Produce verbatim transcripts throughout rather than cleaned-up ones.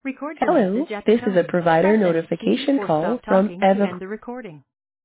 Record your Hello, message at the this is a tone. provider Press any key notification or call stop from talking to Eva. end the recording.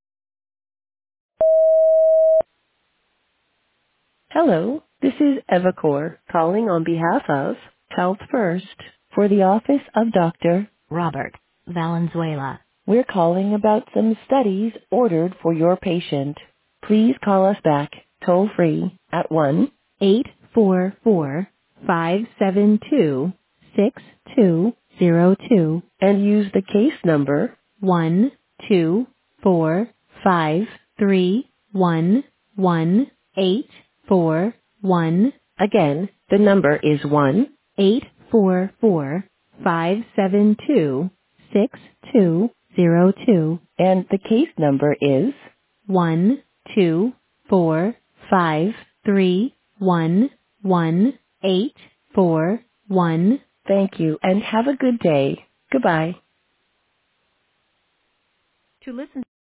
Hello, this is Evacor calling on behalf of Health First for the office of Doctor Robert Valenzuela. We're calling about some studies ordered for your patient. Please call us back toll free at one eight four four, five seven two, six two zero two and use the case number one two four five three one one eight four one. Again, the number is one eight four four five seven two six two zero two and the case number is one two four five three one one eight four one. Thank you and have a good day. Goodbye. To listen